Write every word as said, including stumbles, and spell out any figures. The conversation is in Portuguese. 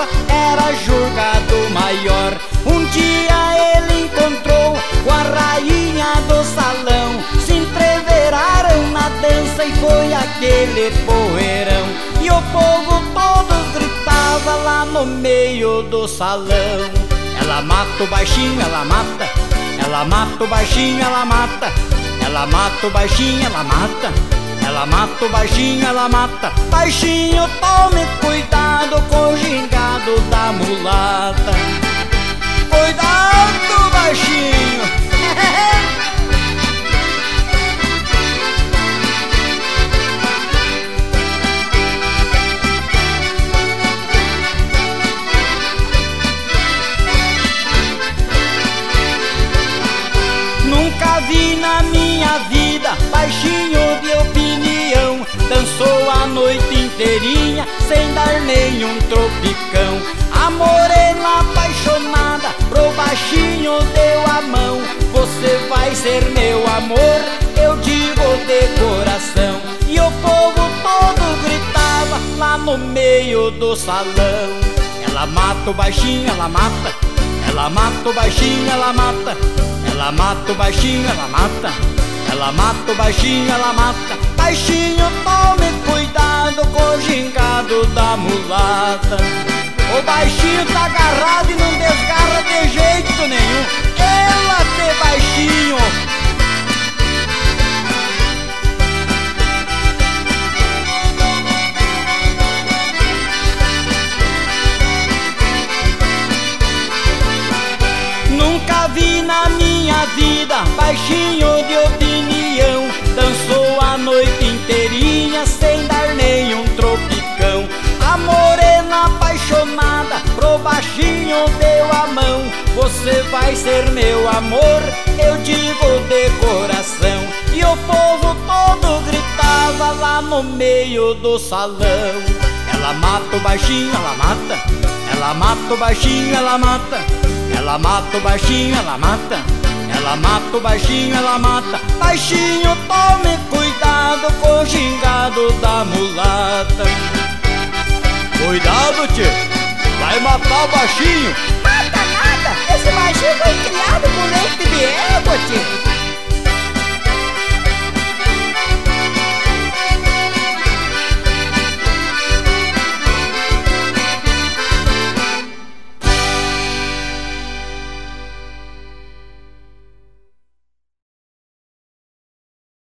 estava era julgado maior. Um dia ele encontrou com a rainha do salão, se entreveraram na dança e foi aquele poeirão. E o povo todo gritava lá no meio do salão: ela mata o baixinho, ela mata, ela mata o baixinho, ela mata, ela mata o baixinho, ela mata, ela mata o baixinho, ela mata. Baixinho, tome cuidado com o gingado da mulata. Cuidado, baixinho. Nunca vi na minha vida baixinho de opinião, dançou a noite inteirinha sem dar nenhum tropicão. A morena apaixonada pro baixinho deu a mão: você vai ser meu amor, eu digo de coração. E o povo todo gritava lá no meio do salão: ela mata o baixinho, ela mata, ela mata o baixinho, ela mata, ela mata o baixinho, ela mata, ela mata o baixinho, ela mata. Baixinho, tome cuidado com o gingado da mulata. O baixinho tá agarrado e não desgarra de jeito nenhum. Ela te baixinho. Nunca vi na minha vida baixinho de opinião, dançou a noite inteirinha sem dar nenhum tropicão. A morena apaixonada pro baixinho deu a mão: você vai ser meu amor, eu digo de coração. E o povo todo gritava lá no meio do salão: ela mata o baixinho, ela mata, ela mata o baixinho, ela mata, ela mata o baixinho, ela mata, ela mata o baixinho, ela mata. Baixinho, tome cuidado com o gingado da mulata. Cuidado, tio, vai matar o baixinho.